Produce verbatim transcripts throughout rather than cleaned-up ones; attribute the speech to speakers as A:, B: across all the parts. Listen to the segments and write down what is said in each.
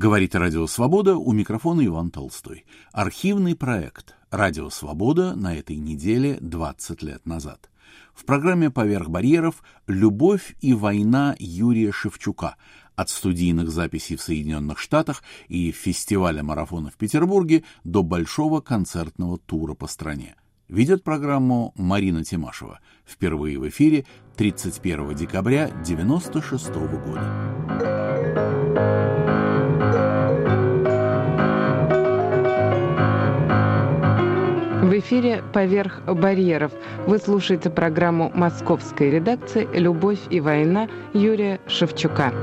A: Говорит Радио Свобода, у микрофона Иван Толстой. Архивный проект «Радио Свобода» на этой неделе двадцать лет назад. В программе «Поверх барьеров» «Любовь и война» Юрия Шевчука. От студийных записей в Соединенных Штатах и фестиваля марафона в Петербурге до большого концертного тура по стране. Ведет программу Марина Тимашева. Впервые в эфире тридцать первого декабря девяносто шестого года.
B: В эфире «Поверх барьеров». Вы слушаете программу московской редакции «Любовь и война» Юрия Шевчука.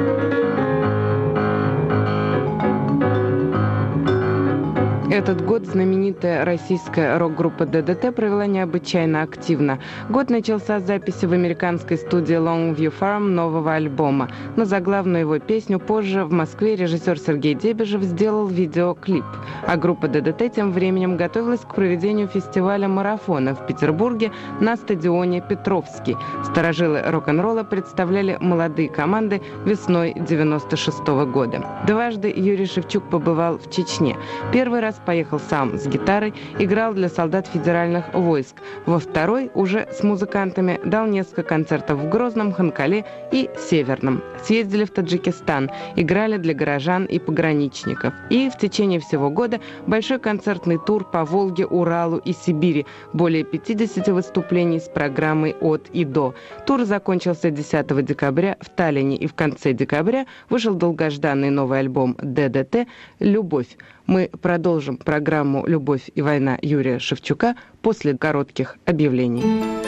B: Этот год знаменитая российская рок-группа ДДТ провела необычайно активно. Год начался с записи в американской студии Longview Farm нового альбома. На заглавную его песню позже в Москве режиссер Сергей Дебежев сделал видеоклип. А группа ДДТ тем временем готовилась к проведению фестиваля марафона в Петербурге на стадионе Петровский. Старожилы рок-н-ролла представляли молодые команды весной девяносто шестого года. Дважды Юрий Шевчук побывал в Чечне. Первый раз поехал сам с гитарой, играл для солдат федеральных войск. Во второй уже с музыкантами дал несколько концертов в Грозном, Ханкале и Северном. Съездили в Таджикистан, играли для горожан и пограничников. И в течение всего года большой концертный тур по Волге, Уралу и Сибири. Более пятидесяти выступлений с программой «От и до». Тур закончился десятого декабря в Таллине, и в конце декабря вышел долгожданный новый альбом ДДТ «Любовь». Мы продолжим программу «Любовь и война» Юрия Шевчука после коротких объявлений.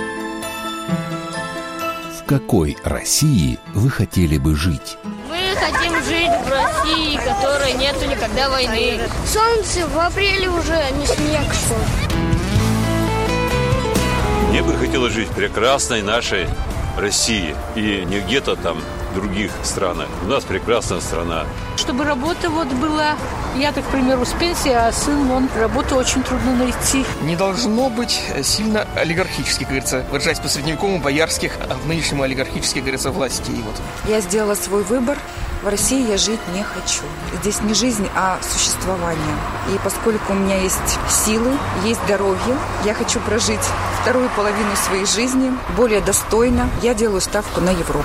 C: В какой России вы хотели бы жить?
D: Мы хотим жить в России, в которой нету никогда войны.
E: Солнце в апреле уже, а не снег шел.
F: Мне бы хотелось жить в прекрасной нашей России и не где-то там в других странах. У нас прекрасная страна.
G: Чтобы работа вот была, я так, к примеру, с пенсии, а сын, он, работу очень трудно найти.
H: Не должно быть сильно олигархически, как говорится, выражаясь по средневековому, боярских, а в нынешнем олигархически, как говорится, властей. Вот.
I: Я сделала свой выбор. В России я жить не хочу. Здесь не жизнь, а существование. И поскольку у меня есть силы, есть здоровье, я хочу прожить вторую половину своей жизни более достойно. Я делаю ставку на Европу.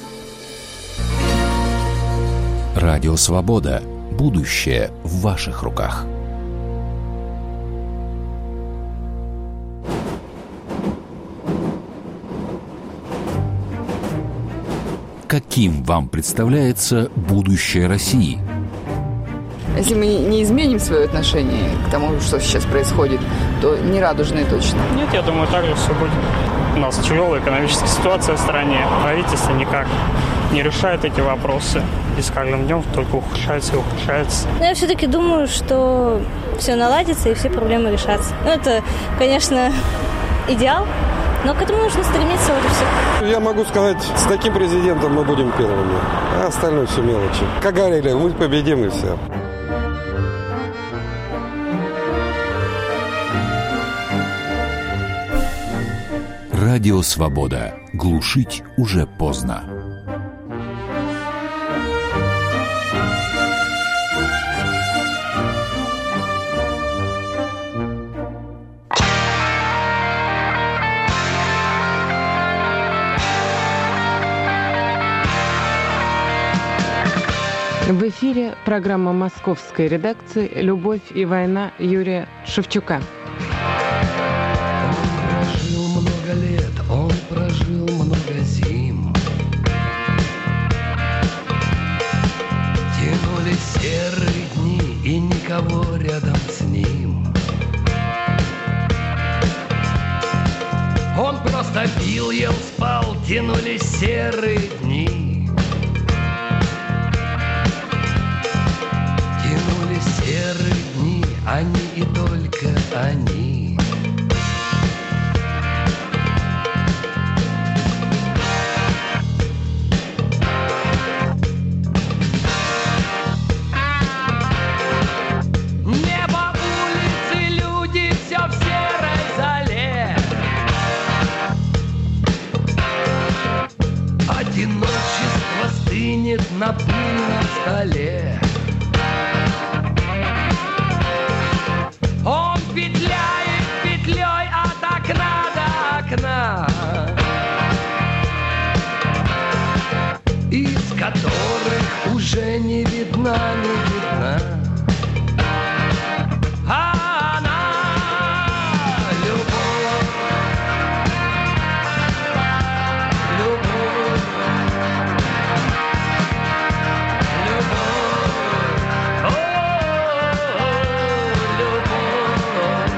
C: Радио Свобода. Будущее в ваших руках. Каким вам представляется будущее России?
J: Если мы не изменим свое отношение к тому, что сейчас происходит, то не радужное точно.
K: Нет, я думаю, так же все будет. У нас тяжелая экономическая ситуация в стране. Правительство никак не решает эти вопросы. И с каждым днем только ухудшается и ухудшается.
D: Но я все-таки думаю, что все наладится и все проблемы решатся. Ну, это, конечно, идеал. Но к этому нужно стремиться уже все.
L: Я могу сказать, с таким президентом мы будем первыми. А остальное все мелочи. Как говорили, мы победим и все.
C: Радио Свобода. Глушить уже поздно.
B: В эфире программа московской редакции «Любовь и война» Юрия Шевчука.
M: Он прожил много лет, он прожил много зим. Тянулись серые дни, и никого рядом с ним. Он просто пил, ел, спал, тянулись серые дни. Серые дни, они и только они. Небо, улицы, люди, все в серой зале. Одиночество стынет на пыльном столе. видна, не видна. А она любовь, любовь, любовь, о, любовь.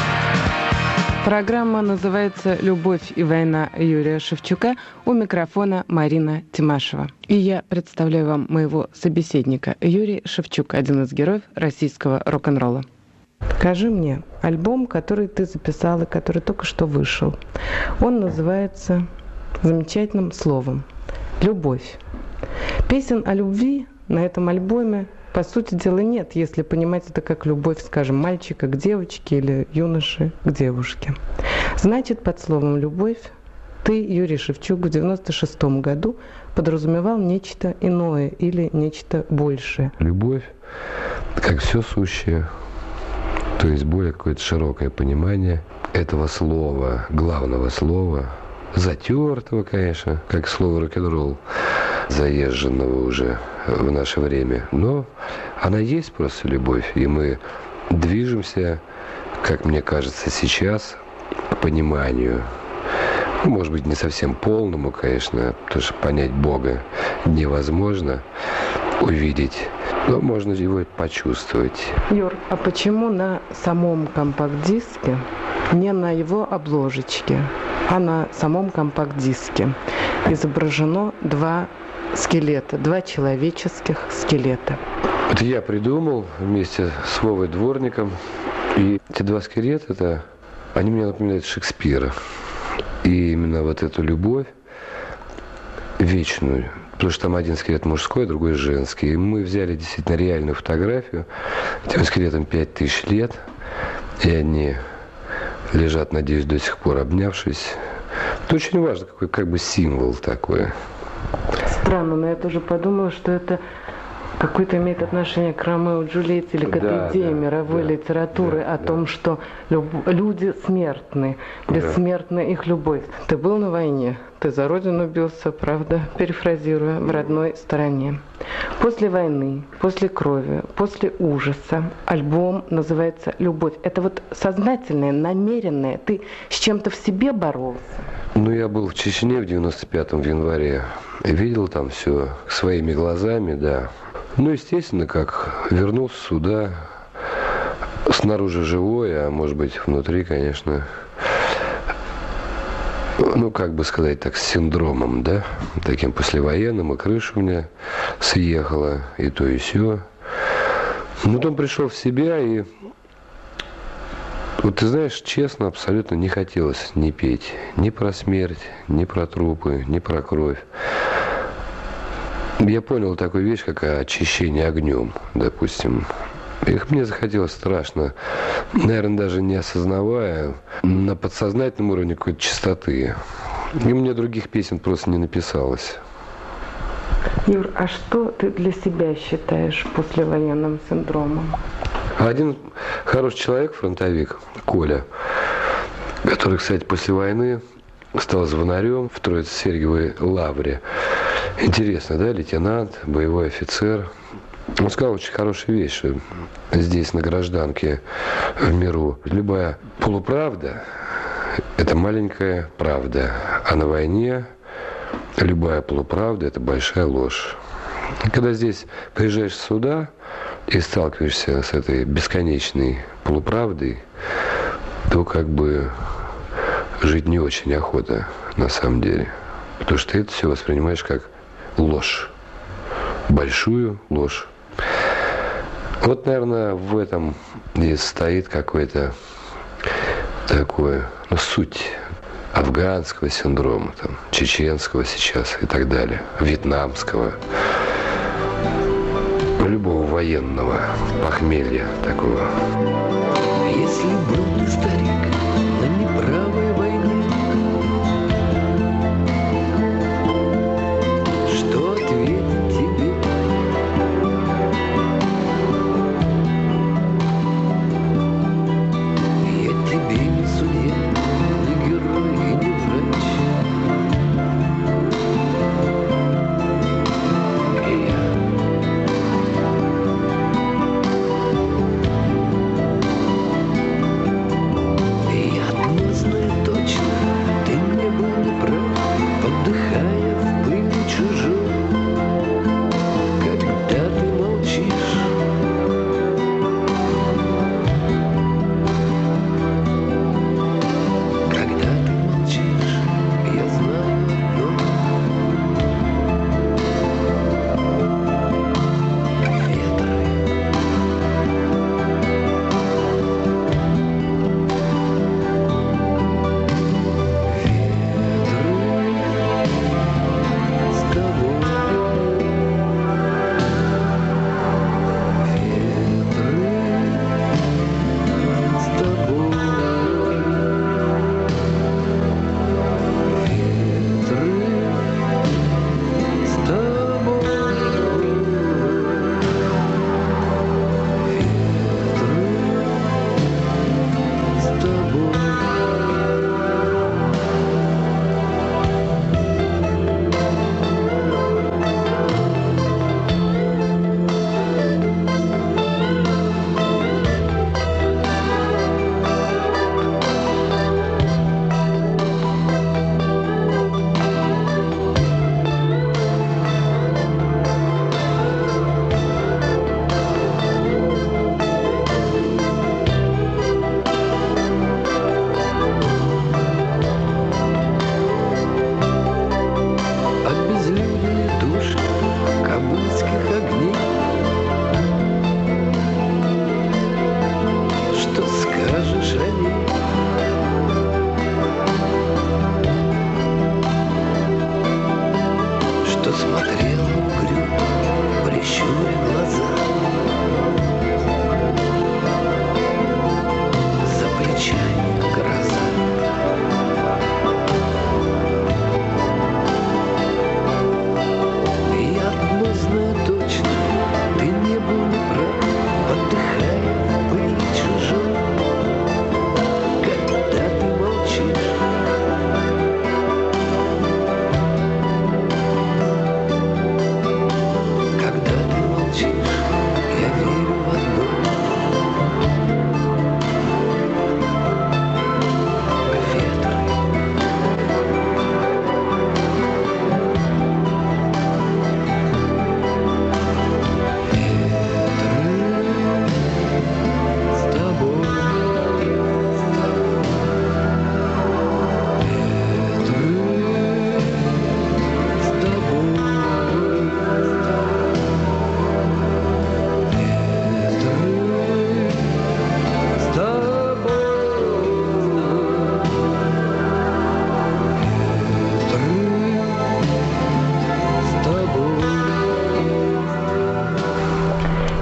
B: Программа называется «Любовь и война» Юрия Шевчука. У микрофона Марина Тимашева. И я представляю вам моего собеседника. Юрий Шевчук, один из героев российского рок-н-ролла. Скажи мне, альбом, который ты записал и который только что вышел, он называется замечательным словом «Любовь». Песен о любви на этом альбоме, по сути дела, нет, если понимать это как любовь, скажем, мальчика к девочке или юноши к девушке. Значит, под словом «любовь» ты, Юрий Шевчук, в девяносто шестом году подразумевал нечто иное или нечто большее.
N: Любовь, как все сущее, то есть более какое-то широкое понимание этого слова, главного слова, затертого, конечно, как слово рок-н-ролл, заезженного уже в наше время. Но она есть просто любовь, и мы движемся, как мне кажется, сейчас к пониманию. Может быть, не совсем полному, конечно, потому что понять Бога невозможно, увидеть, но можно его почувствовать.
B: Юр, а почему на самом компакт-диске, не на его обложечке, а на самом компакт-диске изображено два скелета, два человеческих скелета?
N: Это я придумал вместе с Вовой Дворником. И эти два скелета, это, они мне напоминают Шекспира. И именно вот эту любовь вечную, потому что там один скелет мужской, другой женский. И мы взяли действительно реальную фотографию. Этим скелетам пять тысяч лет. И они лежат, надеюсь, до сих пор обнявшись. Это очень важно, какой как бы символ такой.
B: Странно, но я тоже подумала, что это какое-то имеет отношение к Ромео и Джульетте или к этой
N: да,
B: идее
N: да,
B: мировой
N: да,
B: литературы
N: да,
B: о
N: да.
B: том, что люб- люди смертны, бессмертна их любовь. Ты был на войне, ты за родину бился, правда, перефразируя, в родной стороне. После войны, после крови, после ужаса альбом называется «Любовь». Это вот сознательное, намеренное. Ты с чем-то в себе боролся?
N: Ну, я был в Чечне в девяносто пятом в январе. И видел там все своими глазами, да. Ну, естественно, как вернулся сюда, снаружи живой, а может быть, внутри, конечно, ну, как бы сказать так, с синдромом, да, таким послевоенным, и крыша у меня съехала, и то, и сё. Ну, потом пришел в себя, и вот ты знаешь, честно, абсолютно не хотелось ни петь ни про смерть, ни про трупы, ни про кровь. Я понял такую вещь, как очищение огнем, допустим. Их мне захотелось страшно, наверное, даже не осознавая, на подсознательном уровне какой-то чистоты. И мне других песен просто не написалось.
B: Юр, а что ты для себя считаешь послевоенным синдромом?
N: Один хороший человек, фронтовик, Коля, который, кстати, после войны стал звонарем в Троице-Сергиевой лавре. Интересно, да, лейтенант, боевой офицер. Он сказал очень хорошую вещь, что здесь, на гражданке, в миру, любая полуправда – это маленькая правда, а на войне любая полуправда – это большая ложь. И когда здесь приезжаешь сюда и сталкиваешься с этой бесконечной полуправдой, то как бы жить не очень охота на самом деле. Потому что ты это все воспринимаешь как ложь. Большую ложь. Вот, наверное, в этом и стоит какой-то такой, ну, суть афганского синдрома, там, чеченского сейчас и так далее, вьетнамского, любого военного похмелья такого.
M: Если был ты старик на неправой войне, что ответить тебе? Я тебе не судья, не герой и не врач. Я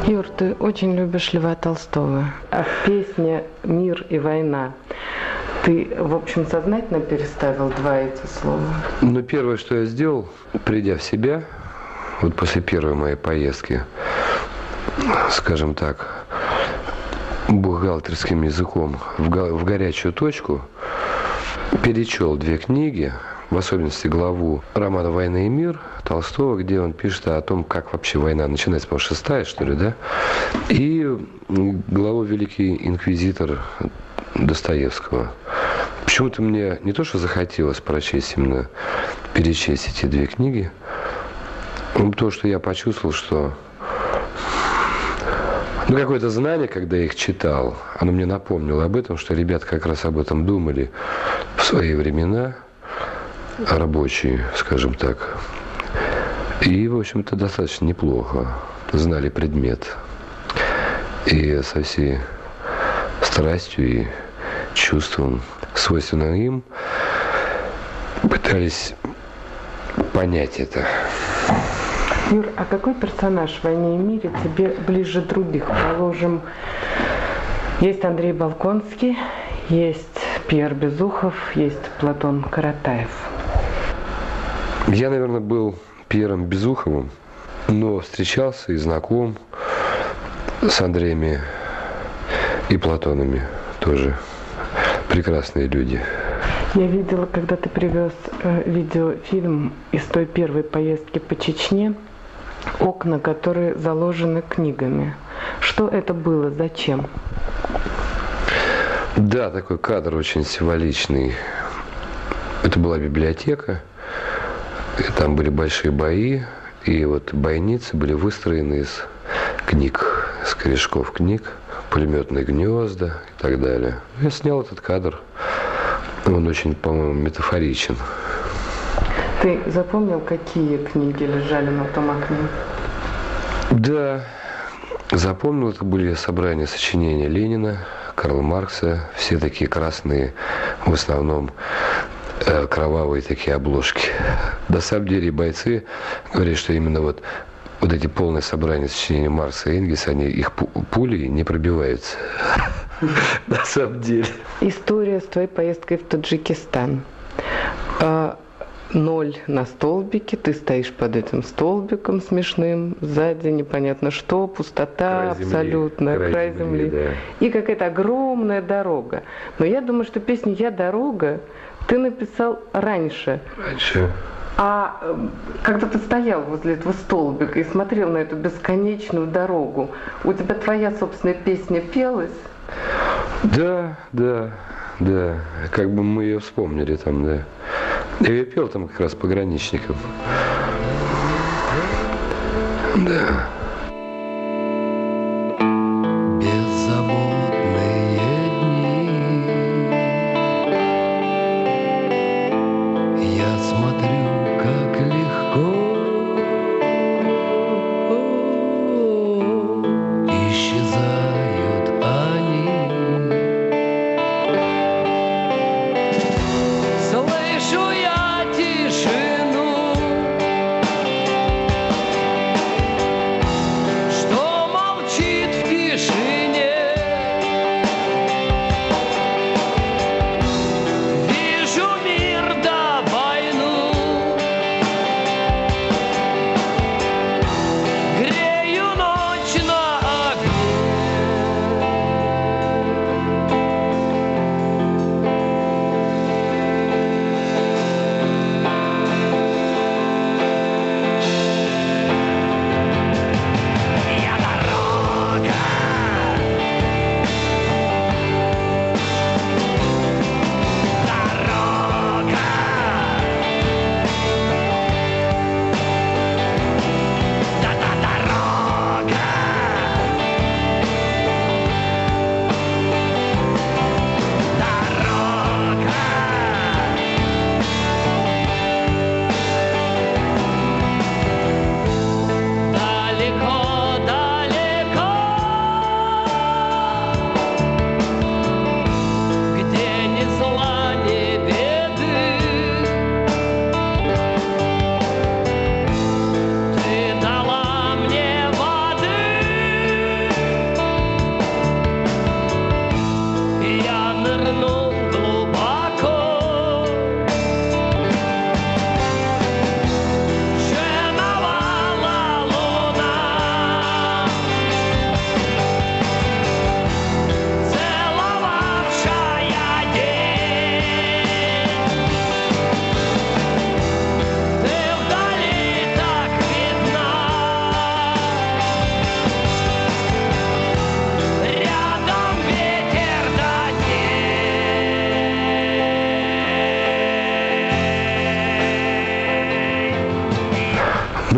B: Юр, ты очень любишь Льва Толстого. А в песне «Мир и война» ты, в общем, сознательно переставил два эти слова?
N: Ну, первое, что я сделал, придя в себя, вот после первой моей поездки, скажем так, бухгалтерским языком в, го- в горячую точку, перечел две книги, в особенности главу романа «Война и мир» Толстого, где он пишет о том, как вообще война начинается, по-моему, шестая, что ли, да? И главу «Великий инквизитор» Достоевского. Почему-то мне не то, что захотелось прочесть именно, перечесть эти две книги, но то, что я почувствовал, что ну, какое-то знание, когда я их читал, оно мне напомнило об этом, что ребята как раз об этом думали в свои времена, рабочие, скажем так. И, в общем-то, достаточно неплохо знали предмет. И со всей страстью и чувством, свойственным им, пытались понять это.
B: Юр, а какой персонаж в «Войне и мире» тебе ближе других? Положим, есть Андрей Болконский, есть Пьер Безухов, есть Платон Каратаев.
N: Я, наверное, был Пьером Безуховым, но встречался и знаком с Андреями и Платонами тоже. Прекрасные люди.
B: Я видела, когда ты привез э, видеофильм из той первой поездки по Чечне, окна, которые заложены книгами. Что это было? Зачем?
N: Да, такой кадр очень символичный. Это была библиотека, и там были большие бои, и вот бойницы были выстроены из книг, из корешков книг, пулеметные гнезда и так далее. Я снял этот кадр. Он очень, по-моему, метафоричен.
B: Ты запомнил, какие книги лежали на том окне?
N: Да, запомнил. Это были собрания сочинений Ленина, Карла Маркса. Все такие красные, в основном э, кровавые такие обложки. На самом деле бойцы говорят, что именно вот, вот эти полные собрания сочинений Маркса и Энгельса, они, их пули не пробиваются. На самом деле.
B: История с твоей поездкой в Таджикистан. Ноль на столбике, ты стоишь под этим столбиком смешным, сзади непонятно что, пустота
N: край
B: абсолютно,
N: земли,
B: край,
N: край
B: земли,
N: земли да.
B: И какая-то огромная дорога. Но я думаю, что песню «Я дорога» ты написал раньше.
N: Раньше.
B: А когда ты стоял возле этого столбика и смотрел на эту бесконечную дорогу, у тебя твоя собственная песня пелась?
N: Да, да, да. Как бы мы ее вспомнили там, да. Я ее пел там как раз пограничникам. Да.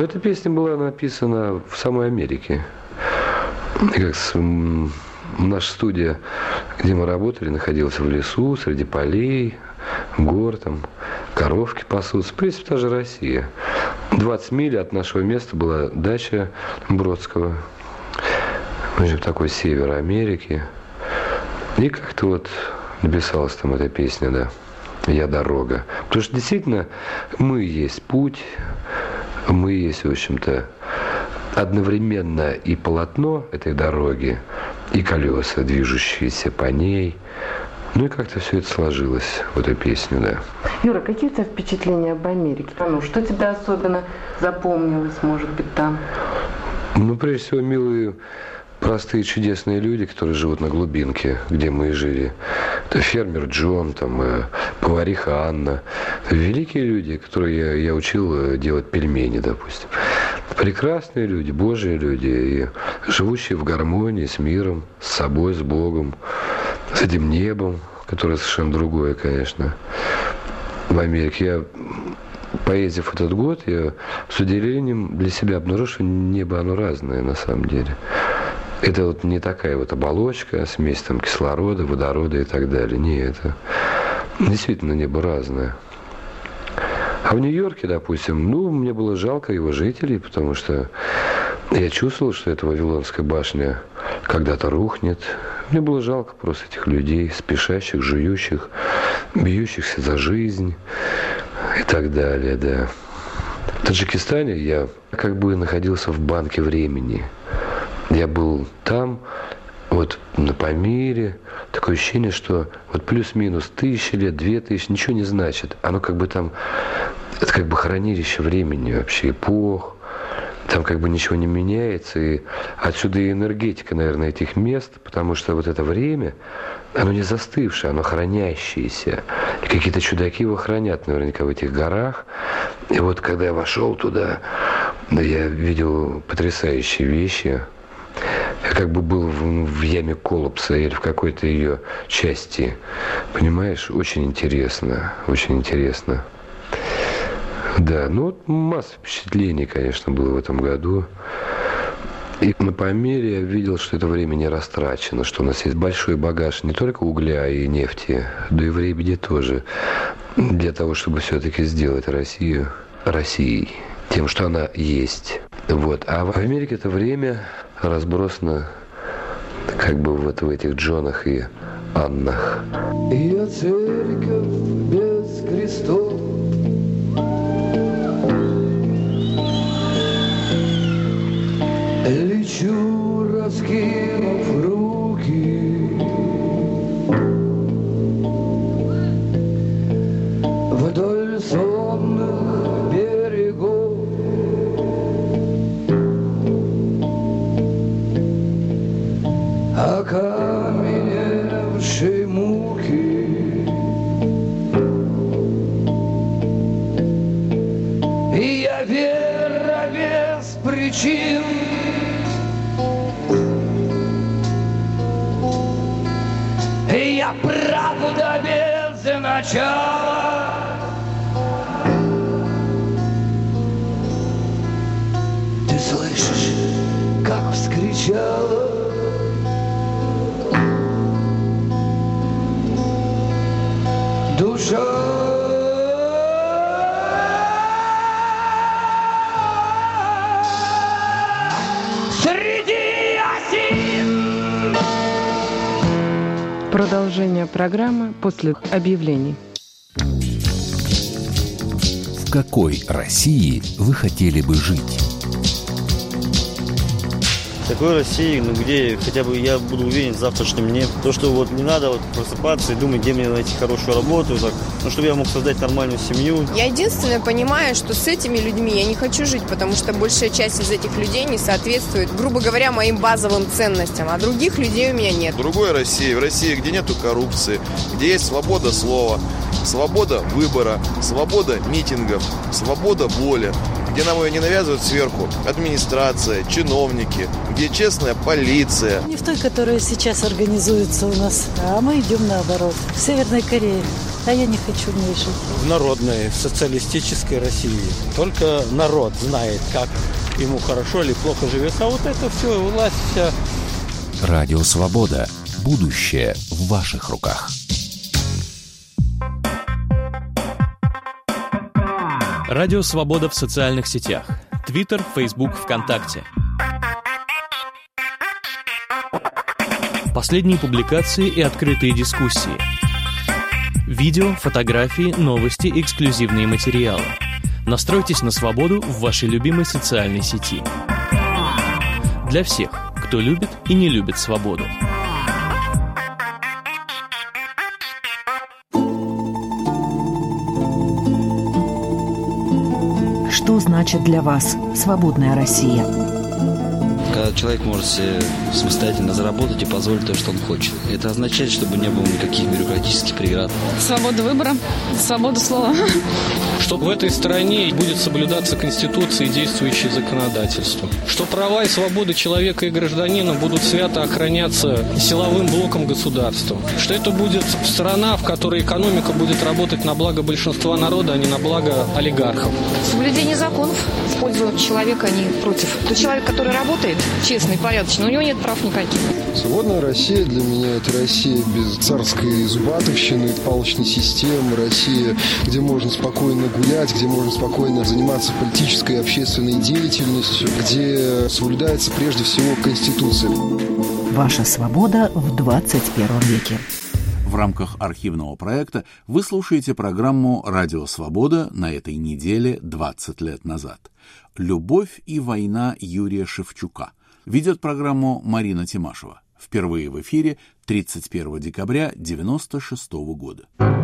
N: эта песня была написана в самой Америке. И как с, м, наша студия, где мы работали, находилась в лесу, среди полей, гор, там, коровки пасутся. В принципе, та же Россия. двадцать миль от нашего места была дача Бродского. В общем, такой север Америки. И как-то вот написалась там эта песня, да, «Я дорога». Потому что действительно мы есть путь, мы есть, в общем-то, одновременно и полотно этой дороги, и колеса, движущиеся по ней. Ну и как-то все это сложилось в эту песню, да.
B: Юра, какие у тебя впечатления об Америке? Ну, что тебе особенно запомнилось, может быть, там?
N: Ну, прежде всего, милые, простые, чудесные люди, которые живут на глубинке, где мы и жили. Это фермер Джон, там, э, повариха Анна. Великие люди, которые я, я учил делать пельмени, допустим. Прекрасные люди, божьи люди, и живущие в гармонии с миром, с собой, с Богом, с этим небом, которое совершенно другое, конечно. В Америке я, поездив этот год, я с удивлением для себя обнаружил, что небо, оно разное на самом деле. Это вот не такая вот оболочка, смесь там кислорода, водорода и так далее. Не, это действительно небо разное. А в Нью-Йорке, допустим, ну, мне было жалко его жителей, потому что я чувствовал, что эта Вавилонская башня когда-то рухнет. Мне было жалко просто этих людей, спешащих, жующих, бьющихся за жизнь и так далее, да. В Таджикистане я как бы находился в банке времени. Я был там, вот на Памире, такое ощущение, что вот плюс-минус тысячи лет, две тысячи, ничего не значит. Оно как бы там, это как бы хранилище времени вообще, эпох. Там как бы ничего не меняется, и отсюда и энергетика, наверное, этих мест, потому что вот это время, оно не застывшее, оно хранящееся. И какие-то чудаки его хранят наверняка в этих горах. И вот когда я вошел туда, я видел потрясающие вещи. Я как бы был в, в яме коллапса или в какой-то ее части. Понимаешь, очень интересно, очень интересно. Да, ну вот масса впечатлений, конечно, было в этом году. И на Памире я видел, что это время не растрачено, что у нас есть большой багаж не только угля и нефти, но и времени тоже, для того, чтобы все-таки сделать Россию Россией, тем, что она есть. Вот. А в Америке это время разбросано как бы вот в этих Джонах и Аннах.
M: Я церковь без крестов, лечу, раскинув руки, вдоль сонных берегов. Окаменевшие муки, и я вера без причин. И я правда без начала. Ты слышишь, как вскричала душа? Среди осин.
B: Продолжение программы после объявлений.
C: В какой России вы хотели бы жить?
O: В такой России, ну, где хотя бы я буду уверен в завтрашнем дне. То, что вот не надо вот просыпаться и думать, где мне найти хорошую работу, так, ну, чтобы я мог создать нормальную семью.
P: Я единственное понимаю, что с этими людьми я не хочу жить, потому что большая часть из этих людей не соответствует, грубо говоря, моим базовым ценностям, а других людей у меня нет.
Q: В другой России, в России, где нету коррупции, где есть свобода слова, свобода выбора, свобода митингов, свобода воли, где нам ее не навязывают сверху администрация, чиновники, где честная полиция.
R: Не в той, которая сейчас организуется у нас, а мы идем наоборот. В Северной Корее. А я не хочу в ней жить.
S: В народной, социалистической России. Только народ знает, как ему хорошо или плохо живется. А вот это все, власть вся.
C: Радио Свобода. Будущее в ваших руках.
T: Радио Свобода в социальных сетях. Твиттер, Фейсбук, ВКонтакте. Последние публикации и открытые дискуссии. Видео, фотографии, новости, эксклюзивные материалы. Настройтесь на свободу в вашей любимой социальной сети. Для всех, кто любит и не любит свободу.
U: Что значит для вас свободная Россия?
V: Когда человек может себе самостоятельно заработать и позволить то, что он хочет. Это означает, чтобы не было никаких бюрократических преград.
W: Свобода выбора, свобода слова.
X: Что в этой стране будет соблюдаться Конституция и действующее законодательство. Что права и свободы человека и гражданина будут свято охраняться силовым блоком государства. Что это будет страна, в которой экономика будет работать на благо большинства народа, а не на благо олигархов.
W: Соблюдение законов в пользу человека, а не против. Тот человек, который работает, честный, порядочный, у него нет прав никаких.
Y: Свободная Россия для меня — это Россия без царской зубатовщины, палочной системы, Россия, где можно спокойно гулять, где можно спокойно заниматься политической и общественной деятельностью, где соблюдается прежде всего Конституция.
U: Ваша свобода в двадцать первом веке.
A: В рамках архивного проекта вы слушаете программу «Радио Свобода» на этой неделе двадцать лет назад. «Любовь и война» Юрия Шевчука. Ведет программу Марина Тимашева. Впервые в эфире тридцать первого декабря девяносто шестого года.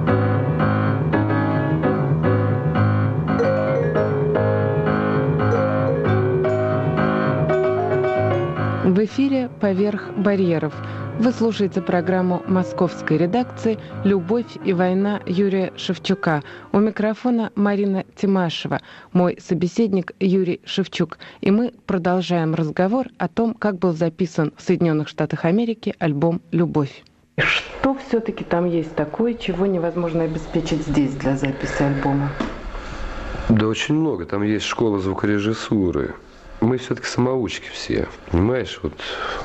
B: В эфире «Поверх барьеров». Вы слушаете программу московской редакции «Любовь и война» Юрия Шевчука. У микрофона Марина Тимашева, мой собеседник Юрий Шевчук. И мы продолжаем разговор о том, как был записан в Соединенных Штатах Америки альбом «Любовь». Что все-таки там есть такое, чего невозможно обеспечить здесь для записи альбома?
N: Да очень много. Там есть школа звукорежиссуры. Мы все-таки самоучки все, понимаешь? Вот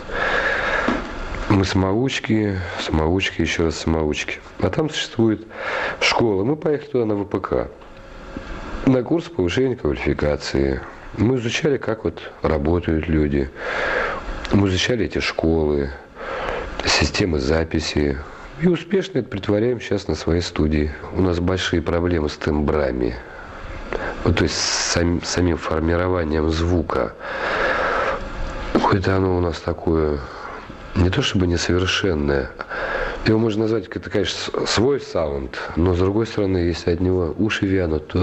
N: мы самоучки, самоучки, еще раз самоучки. А там существует школа. Мы поехали туда на вэ пэ ка, на курс повышения квалификации. Мы изучали, как вот работают люди. Мы изучали эти школы, системы записи. И успешно это притворяем сейчас на своей студии. У нас большие проблемы с тембрами. Вот, то есть с самим, самим формированием звука. Какое-то оно у нас такое, не то чтобы несовершенное. Его можно назвать, это, конечно, свой саунд, но, с другой стороны, если от него уши вянут, то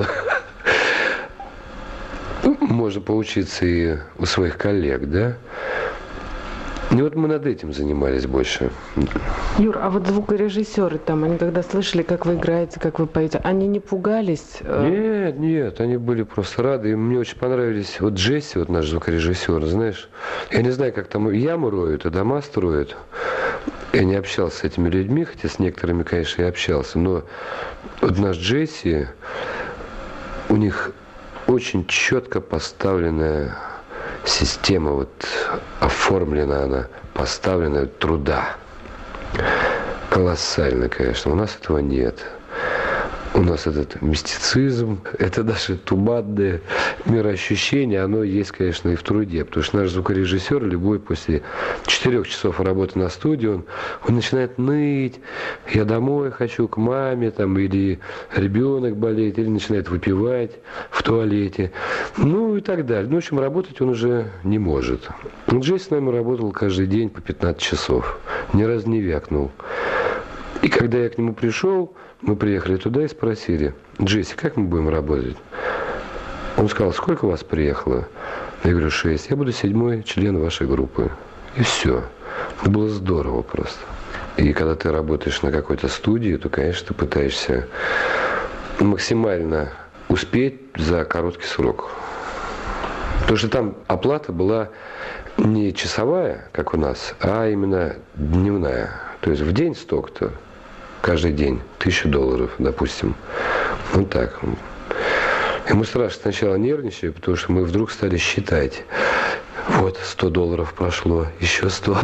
N: можно поучиться и у своих коллег, да? И вот мы над этим занимались больше.
B: Юр, а вот звукорежиссеры там, они когда слышали, как вы играете, как вы поете, они не пугались?
N: Нет, нет, они были просто рады. И мне очень понравились вот Джесси, вот наш звукорежиссер, знаешь. Я не знаю, как там яму роют, а дома строят. Я не общался с этими людьми, хотя с некоторыми, конечно, я общался. Но вот наш Джесси, у них очень четко поставленная система, вот оформлена она, поставлена труда. Колоссально, конечно. У нас этого нет. У нас этот мистицизм, это даже туманное мироощущение, оно есть, конечно, и в труде. Потому что наш звукорежиссер, любой после четырех часов работы на студии, он, он начинает ныть. Я домой хочу, к маме, там, или ребенок болеет, или начинает выпивать в туалете. Ну и так далее. Ну, в общем, работать он уже не может. Джей с нами работал каждый день по пятнадцать часов. Ни разу не вякнул. И когда я к нему пришел, мы приехали туда и спросили: Джесси, как мы будем работать? Он сказал: сколько вас приехало? Я говорю: шесть. Я буду седьмой член вашей группы. И все. Это было здорово просто. И когда ты работаешь на какой-то студии, то, конечно, ты пытаешься максимально успеть за короткий срок. Потому что там оплата была не часовая, как у нас, а именно дневная. То есть в день столько-то. каждый день. Тысячу долларов, допустим. Вот так. И мы страшно сначала нервничали, потому что мы вдруг стали считать. Вот, сто долларов прошло, еще сто.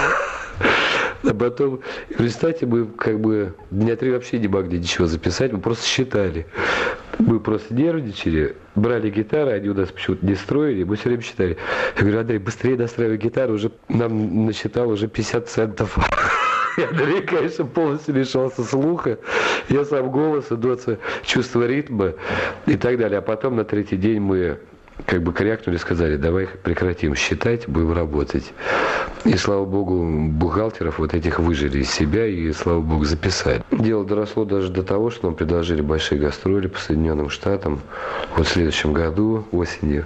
N: А потом, в результате мы как бы дня три вообще не могли ничего записать, мы просто считали. Мы просто нервничали, брали гитары, они у нас почему-то не строили, мы все время считали. Я говорю: Андрей, быстрее настраивай гитару, уже нам насчитал уже пятьдесят центов. И Андрей, конечно, полностью лишался слуха. Я сам голоса, доца, чувство ритма и так далее. А потом на третий день мы как бы крякнули, сказали: давай прекратим считать, будем работать. И, слава богу, бухгалтеров вот этих выжили из себя и, слава богу, записали. Дело доросло даже до того, что нам предложили большие гастроли по Соединенным Штатам вот в следующем году, осенью.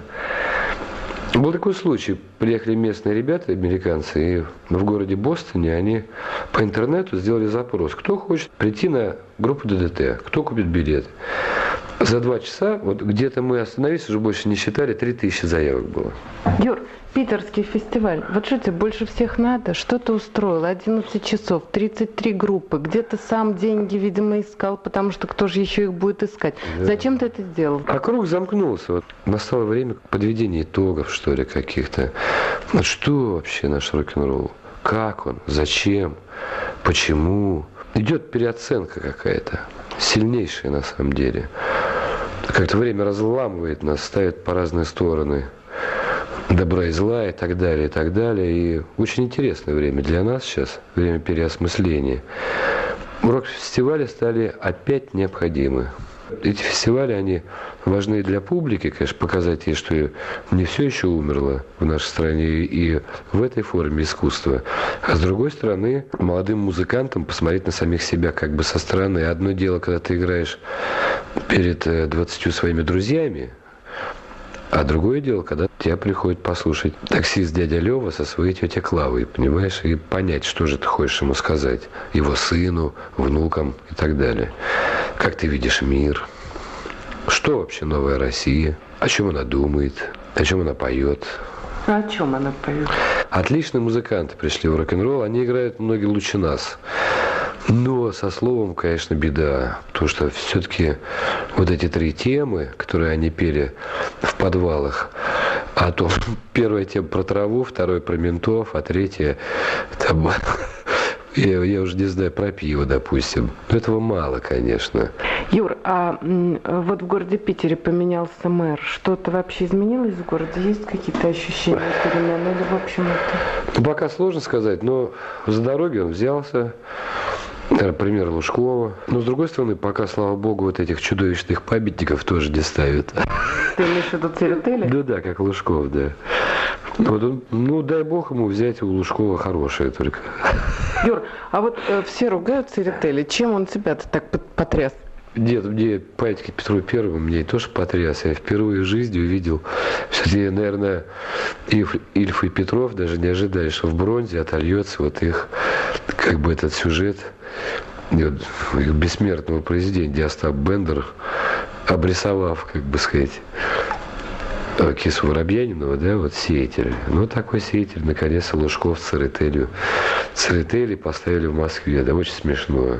N: Был такой случай. Приехали местные ребята, американцы, и в городе Бостоне они по интернету сделали запрос: кто хочет прийти на группу ДДТ, кто купит билет. За два часа, вот где-то мы остановились, уже больше не считали, три тысячи заявок было.
B: Юр, питерский фестиваль, вот что тебе больше всех надо? Что ты устроил? одиннадцать часов, тридцать три группы, где ты сам деньги, видимо, искал, потому что кто же еще их будет искать? Да. Зачем ты это сделал?
N: А круг замкнулся. Вот настало время подведения итогов, что ли, каких-то. Вот что вообще наш рок-н-ролл? Как он? Зачем? Почему? Идет переоценка какая-то. Сильнейшая на самом деле. Как-то время разламывает нас, ставит по разные стороны добра и зла и так далее, и так далее. И очень интересное время для нас сейчас, время переосмысления. Рок-фестивали стали опять необходимы. Эти фестивали, они важны для публики, конечно, показать ей, что не все еще умерло в нашей стране и в этой форме искусства. А с другой стороны, молодым музыкантам посмотреть на самих себя как бы со стороны. Одно дело, когда ты играешь перед двадцатью своими друзьями, а другое дело, когда тебя приходит послушать таксист дядя Лева со своей тетей Клавой, понимаешь, и понять, что же ты хочешь ему сказать, его сыну, внукам и так далее. Как ты видишь мир, что вообще новая Россия, о чем она думает, о чем она поет.
B: А о чем она поет?
N: Отличные музыканты пришли в рок-н-ролл, они играют многие лучше нас. Но со словом, конечно, беда, потому что все-таки вот эти три темы, которые они пели в подвалах, а то первая тема про траву, вторая про ментов, а третья там, я, я уже не знаю, про пиво, допустим. Этого мало, конечно.
B: Юр, а вот в городе Питере поменялся мэр. Что-то вообще изменилось в городе? Есть какие-то ощущения перемены? Или, в общем, это...
N: Ну, пока сложно сказать, но за дороги он взялся. Например, Лужкова. Но, с другой стороны, пока, слава богу, вот этих чудовищных памятников тоже не ставят.
B: Ты имеешь в виду Церетели?
N: Да, да, как Лужков, да. Вот он, ну, дай бог ему взять у Лужкова хорошее только.
B: Юр, а вот э, все ругают Церетели. Чем он тебя-то так потряс?
N: Нет, мне памятник Петру Первому мне тоже потряс. Я впервые в жизни увидел, все-таки, наверное, Ильф, Ильф и Петров даже не ожидали, что в бронзе отольется вот их, как бы, этот сюжет их бессмертного произведения, где Остап Бендер, обрисовав, как бы сказать, Кису Воробьянинова, да, вот сеятель. Ну, такой сеятель, наконец-то, Лужков с Церетелью. Церетели поставили в Москве, да, очень смешно.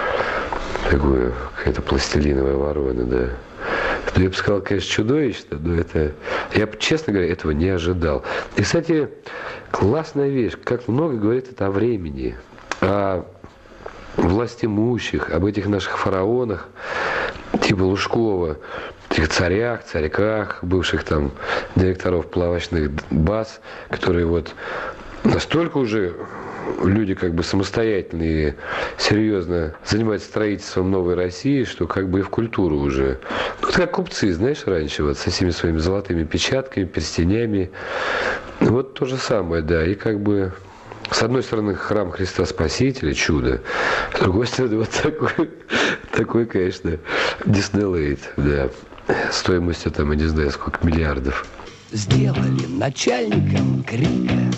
N: Такое, какая-то пластилиновая ворона, да. Ну, я бы сказал, конечно, чудовищно, но это... Я, честно говоря, этого не ожидал. И, кстати, классная вещь, как много говорит это о времени, о властимущих, об этих наших фараонах, типа Лужкова, этих царях, царьках, бывших там директоров плавочных баз, которые вот настолько уже... люди как бы самостоятельные, серьезно занимаются строительством новой России, что как бы и в культуру уже. Ну, как купцы, знаешь, раньше вот со всеми своими золотыми печатками, перстенями. Вот то же самое, да. И как бы с одной стороны храм Христа Спасителя, чудо. С другой стороны вот такой, такой, конечно, Диснейленд, да. Стоимостью там, я не знаю, сколько миллиардов.
E: Сделали начальником крика,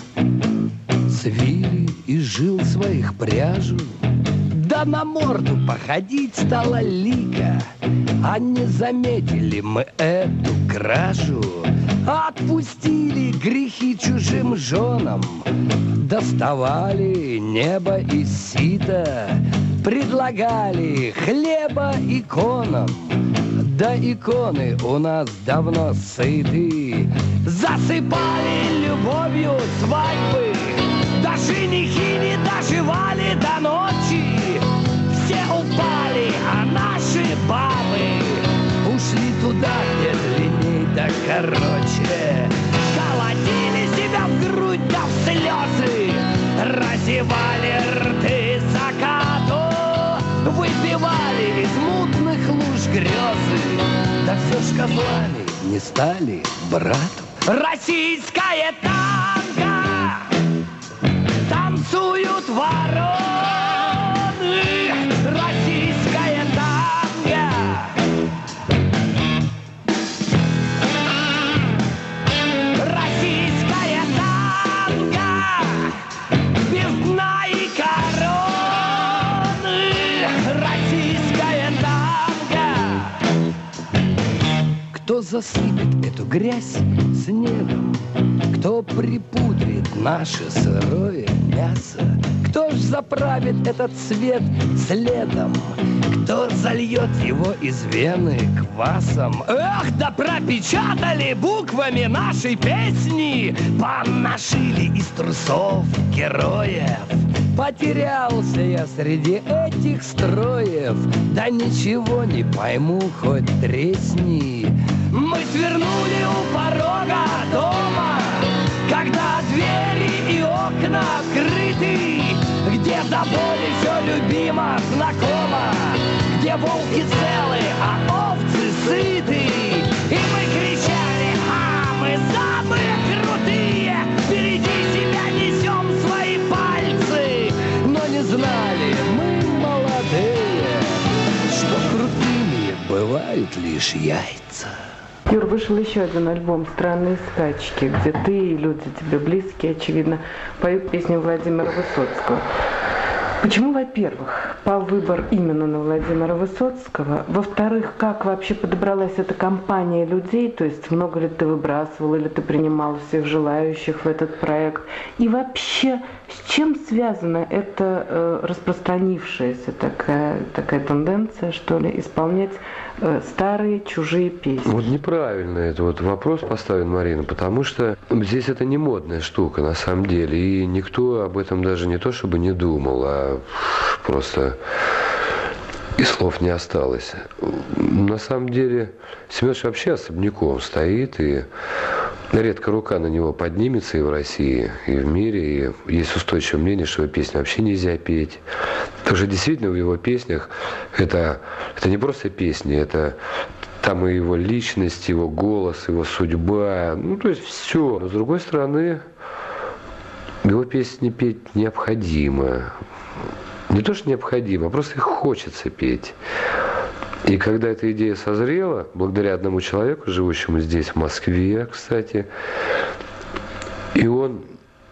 E: свили и жил своих пряжу. Да на морду походить стало лика, а не заметили мы эту кражу. Отпустили грехи чужим женам, доставали небо из сита, предлагали хлеба иконам. Да иконы у нас давно сыты. Засыпали любовью свадьбы. Да женихи не доживали до ночи. Все упали, а наши бабы ушли туда, где длинней да короче. Колотили себя в грудь да в слезы. Разевали рты закату. Выпивали из мутных луж грезы. Да все ж козлами не стали брату. Российская танго танцуют вороны. Российская танго. Российская танго без дна и короны. Российская танго. Кто засыпет эту грязь снегом? Кто припудрит наше сырое мясо? Кто ж заправит этот цвет следом? Кто зальет его из вены квасом? Эх, да пропечатали буквами нашей песни. Понашили из трусов героев. Потерялся я среди этих строев. Да ничего не пойму, хоть тресни. Мы свернули у порога дома, когда двери и окна открыты, где до боли все любимо, знакомо, где волки целы, а овцы сыты. И мы кричали: а мы самые крутые, впереди себя несем свои пальцы. Но не знали мы, молодые, что крутыми бывают лишь яйца.
B: Юр, вышел еще один альбом «Странные скачки», где ты и люди тебе близкие, очевидно, поют песни Владимира Высоцкого. Почему, во-первых, пал выбор именно на Владимира Высоцкого? Во-вторых, как вообще подобралась эта компания людей? То есть много ли ты выбрасывал или ты принимал всех желающих в этот проект? И вообще, с чем связана эта э, распространившаяся такая, такая тенденция, что ли, исполнять э, старые чужие песни?
N: Вот неправильно это вот вопрос поставлен, Марина, потому что здесь это не модная штука на самом деле, и никто об этом даже не то чтобы не думал, а просто и слов не осталось. На самом деле Семенович вообще особняком стоит, и редко рука на него поднимется и в России, и в мире. И есть устойчивое мнение, что его песни вообще нельзя петь. Потому что действительно в его песнях это, это не просто песни, это там и его личность, его голос, его судьба, ну то есть все. Но с другой стороны, его песни петь необходимо. Не то, что необходимо, а просто их хочется петь. И когда эта идея созрела, благодаря одному человеку, живущему здесь, в Москве, кстати, и он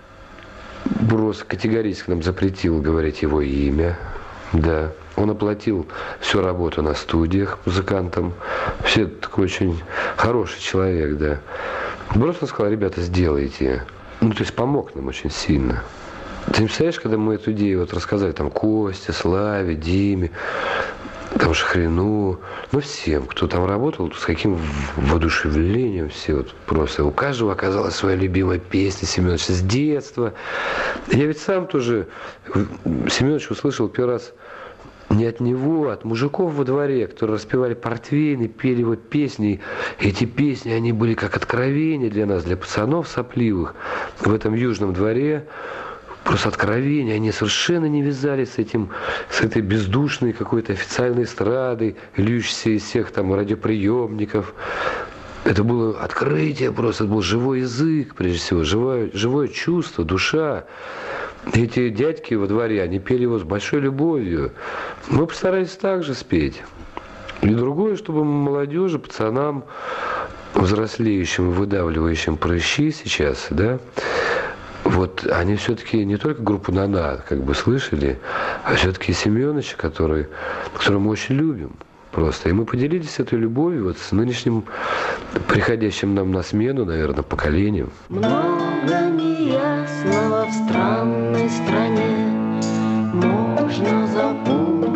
N: просто категорически нам запретил говорить его имя, да. Он оплатил всю работу на студиях музыкантам. Все такой очень хороший человек, да. Просто он сказал: ребята, сделайте. Ну, то есть помог нам очень сильно. Ты не представляешь, когда мы эту идею вот рассказали там Косте, Славе, Диме, там Шахрину, ну всем, кто там работал, с каким воодушевлением все вот просто. У каждого оказалась своя любимая песня Семеновича с детства. Я ведь сам тоже Семенович услышал первый раз не от него, а от мужиков во дворе, которые распевали портвейн и пели его песни. Эти песни, они были как откровения для нас, для пацанов сопливых в этом южном дворе. Просто откровения, они совершенно не вязались с этим, с этой бездушной какой-то официальной эстрадой, льющейся из всех там радиоприемников. Это было открытие просто, это был живой язык, прежде всего, живое, живое чувство, душа. Эти дядьки во дворе, они пели его с большой любовью. Мы постарались так же спеть. И другое, чтобы молодежи, пацанам, взрослеющим, выдавливающим прыщи сейчас, да, вот они все-таки не только группу «Нана» как бы слышали, а все-таки Семеновича, который, которого мы очень любим просто. И мы поделились этой любовью вот с нынешним приходящим нам на смену, наверное, поколением.
F: Много неясного в странной стране, можно запомнить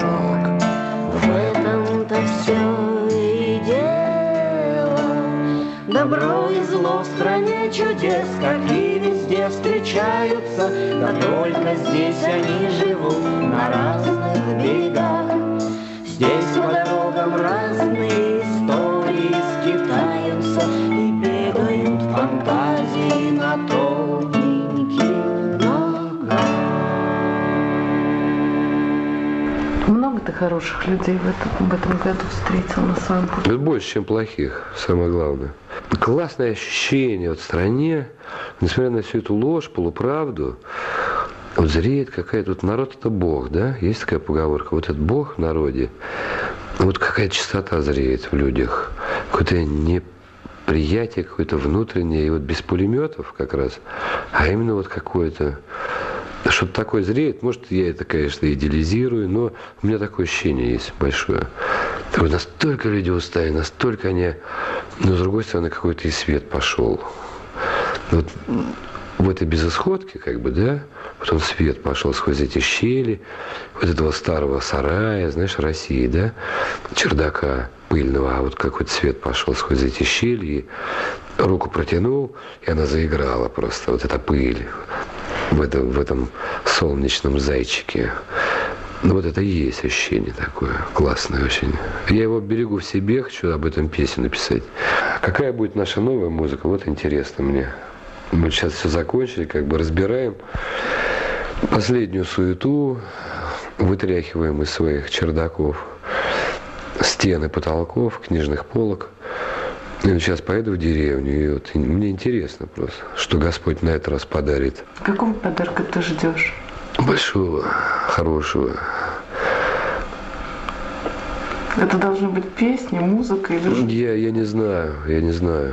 F: снежок. В этом-то все и дело. Добро и зло в стране чудес, как и везде встречаются, да только здесь они живут на разных берегах. Здесь по дорогам разные истории скитаются и бегают фантазии на тоненьких ногах.
B: Много ты хороших людей в этом, в этом году встретил на своем пути?
N: Больше, чем плохих, самое главное. Классное ощущение вот в стране, несмотря на всю эту ложь, полуправду, вот зреет какая-то... Вот народ – это Бог, да? Есть такая поговорка. Вот этот Бог в народе, вот какая чистота зреет в людях. Какое-то неприятие, какое-то внутреннее. И вот без пулеметов как раз, а именно вот какое-то... Что-то такое зреет. Может, я это, конечно, идеализирую, но у меня такое ощущение есть большое. Вот настолько люди устали, настолько они... Но, с другой стороны, какой-то и свет пошел. Вот в этой безысходке, как бы, да, потом свет пошел сквозь эти щели, вот этого старого сарая, знаешь, России, да, чердака пыльного, а вот какой-то свет пошел сквозь эти щели, и руку протянул, и она заиграла просто, вот эта пыль в этом, в этом солнечном зайчике. Ну, вот это и есть ощущение такое, классное очень. Я его берегу в себе, хочу об этом песню написать. Какая будет наша новая музыка, вот интересно мне. Мы сейчас все закончили, как бы разбираем последнюю суету, вытряхиваем из своих чердаков стены, потолков, книжных полок. И вот сейчас поеду в деревню, и вот мне интересно просто, что Господь на этот раз подарит.
B: Какого подарка ты ждешь?
N: Большого, хорошего.
B: Это должны быть песни, музыка или...
N: Я, я не знаю, я не знаю.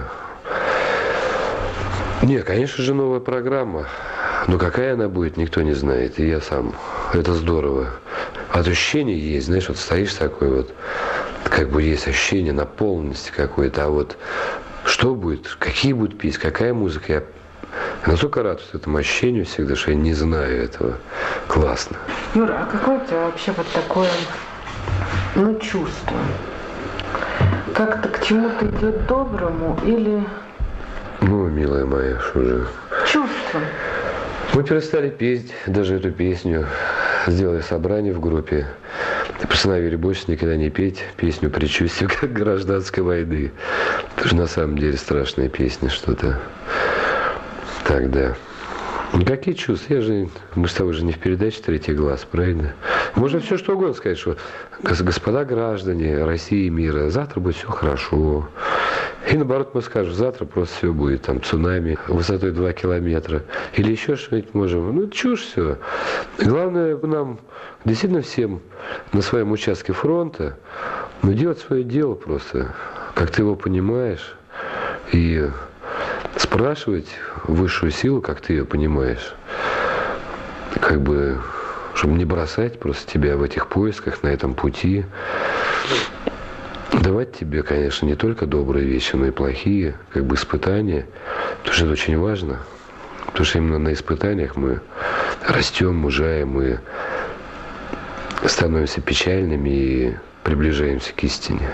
N: Не, конечно же, новая программа. Но какая она будет, никто не знает. И я сам. Это здорово. Ощущение есть, знаешь, вот стоишь такой вот, как бы есть ощущение наполненности какой-то. А вот что будет, какие будут песни, какая музыка, я настолько рад этому ощущению всегда, что я не знаю этого. Классно.
B: Юра, а какое у тебя вообще вот такое, ну, чувство? Как-то к чему-то идет доброму или...
N: Ну, милая моя, что же.
B: Чувство.
N: Мы перестали петь даже эту песню. Сделали собрание в группе. И постановили больше никогда не петь песню «Предчувствие гражданской войны». Это же на самом деле страшная песня что-то. Тогда. Какие чувства? Я же, мы с тобой же не в передаче «Третий глаз», правильно? Можно все что угодно сказать, что господа граждане России и мира, завтра будет все хорошо. И наоборот мы скажем, завтра просто все будет, там, цунами высотой два километра. Или еще что-нибудь можем. Ну, чушь все. Главное нам, действительно всем на своем участке фронта, ну, делать свое дело просто, как ты его понимаешь, и спрашивать высшую силу, как ты ее понимаешь, как бы, чтобы не бросать просто тебя в этих поисках, на этом пути. Давать тебе, конечно, не только добрые вещи, но и плохие, как бы испытания. Потому что это очень важно. Потому что именно на испытаниях мы растем, мужаем, мы становимся печальными и приближаемся к истине.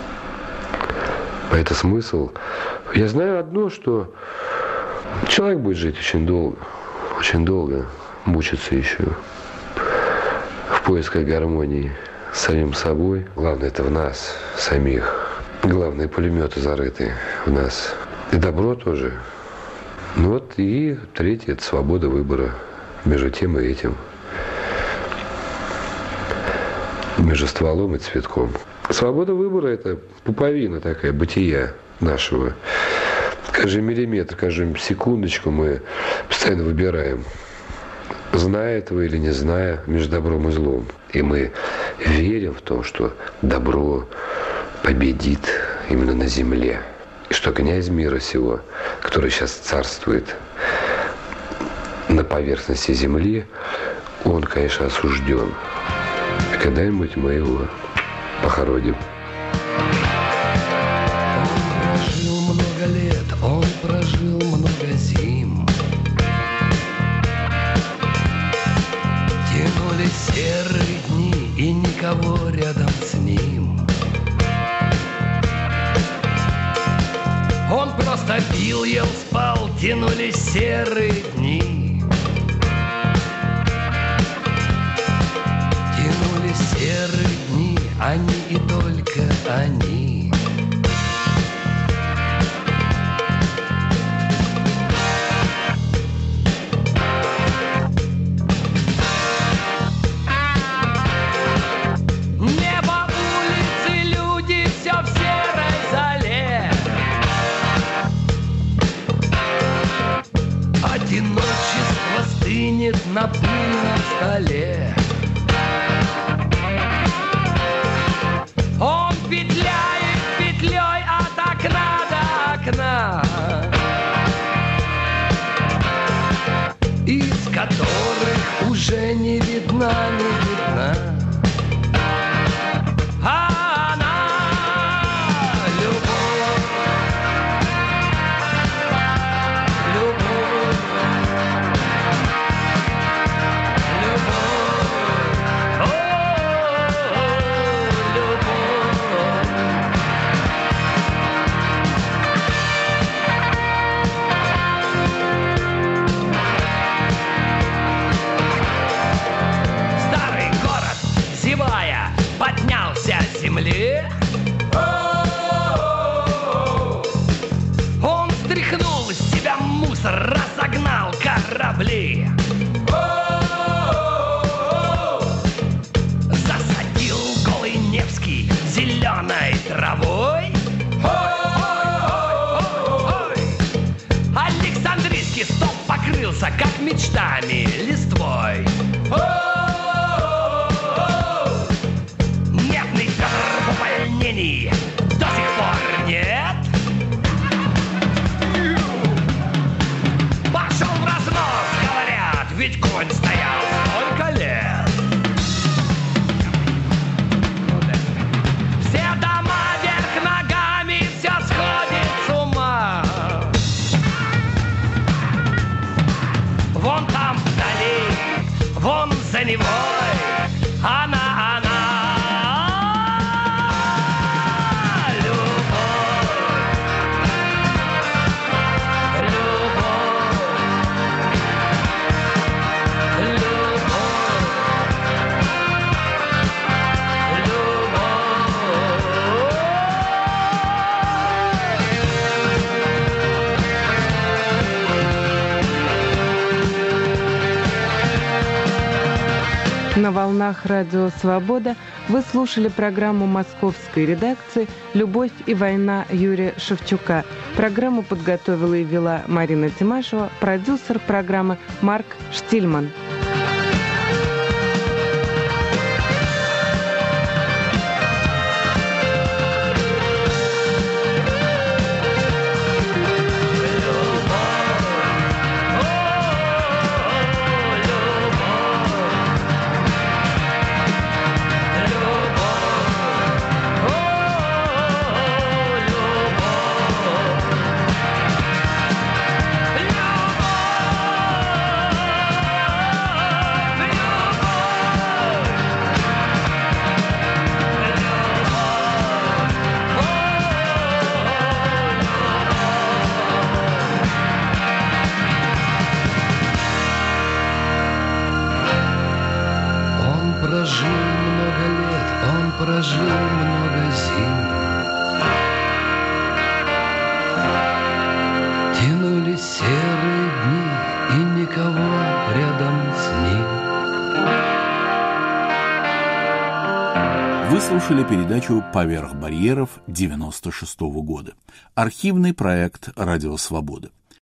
N: А это смысл. Я знаю одно, что человек будет жить очень долго, очень долго, мучиться еще в поисках гармонии с самим собой. Главное, это в нас самих. Главные пулеметы зарыты в нас. И добро тоже. Ну вот и третье – это свобода выбора между тем и этим. Между стволом и цветком. Свобода выбора – это пуповина такая, бытия нашего. Каждый миллиметр, каждую секундочку мы постоянно выбираем, зная этого или не зная, между добром и злом. И мы верим в то, что добро победит именно на земле. И что князь мира сего, который сейчас царствует на поверхности земли, он, конечно, осужден. И когда-нибудь мы его похороним.
E: Он прожил много лет, он прожил много зим. Тянулись серые дни, и никого просто пил, ел, спал, тянулись серые дни. Тянулись серые дни, они и только они. На пыльном столе он петляет петлей от окна до окна, из которых уже не видна, не видна. А она любовь, любовь. Поднялся с земли, он стряхнул из себя мусор, разогнал корабли, засадил голый Невский зеленой травой. Александрийский стол покрылся, как мечтами, листвой. До сих пор нет. Пошел в разнос, говорят, ведь конь стоял столько лет. Все дома вверх ногами, все сходит с ума. Вон там вдали, вон за Невой, она, она.
B: На волнах Радио Свобода вы слушали программу московской редакции «Любовь и война» Юрия Шевчука. Программу подготовила и вела Марина Тимашева, продюсер программы Марк Штильман.
E: Прожил много зим, тянулись серые дни, и никого рядом с ним.
A: Вы слушали передачу «Поверх барьеров» девяносто шестого года. Архивный проект «Радио Свобода».